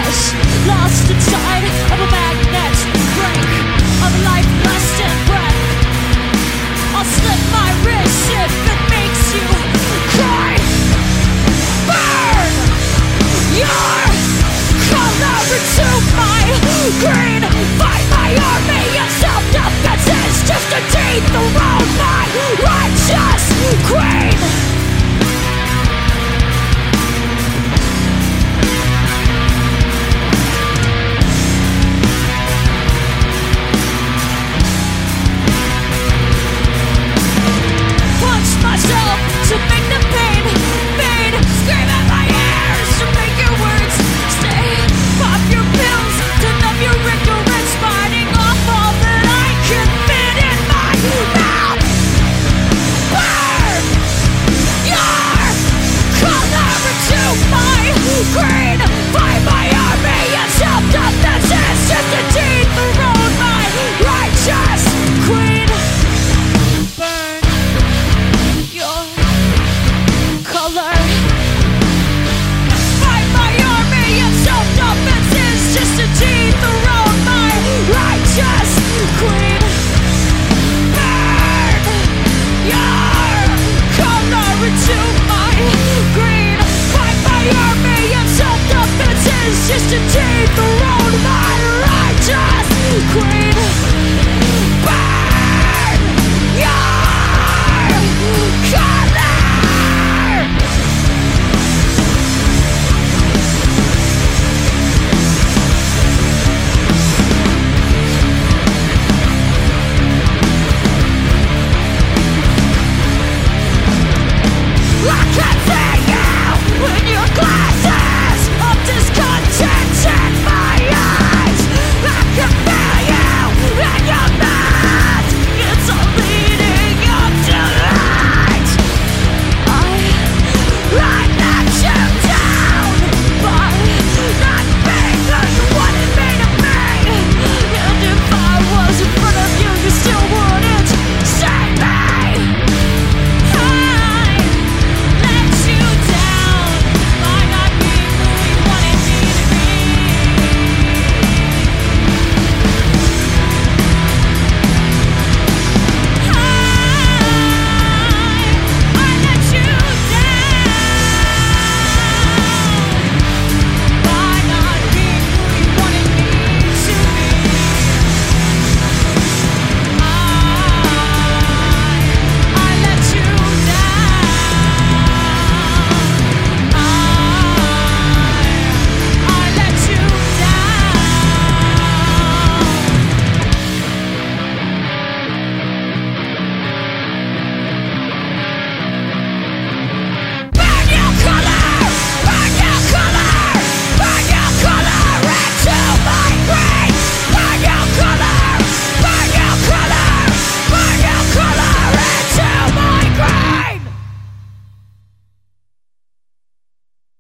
flesh, lost inside of a magnet, break of a life less than breath. I'll slip my wrist if it makes you cry. Burn your color into my green. Fight my army and self-defense is just a teeth around my righteous queen. To make the pain fade, scream at my ears to make your words stay. Pop your pills to numb your ignorance, fighting off all that I can fit in my mouth. Burn your color into my green. Fight my army and self-defense is just a deed around my righteous queen. Burn your color. Fight my army and self-defense is just a teeth around my righteous queen. Burn your color into my green. Fight my army and self-defense is just a teeth around my